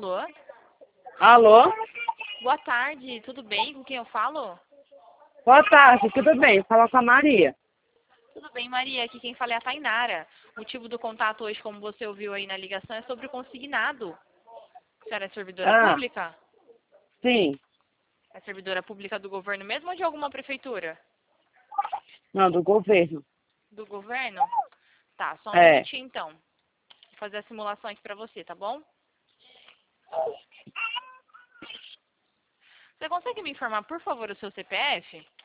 Alô? Alô? Boa tarde, tudo bem? Com quem eu falo? Boa tarde, tudo bem? Fala com a Maria. Tudo bem, Maria. Aqui quem fala é a Tainara. O motivo do contato hoje, como você ouviu aí na ligação, é sobre o consignado. A senhora é servidora Ah, pública? sim. É servidora pública do governo mesmo ou de alguma prefeitura? Não, do governo. Do governo? Tá, só um É. minutinho então. Vou fazer a simulação aqui pra você, tá bom? Você consegue me informar, por favor, o seu CPF?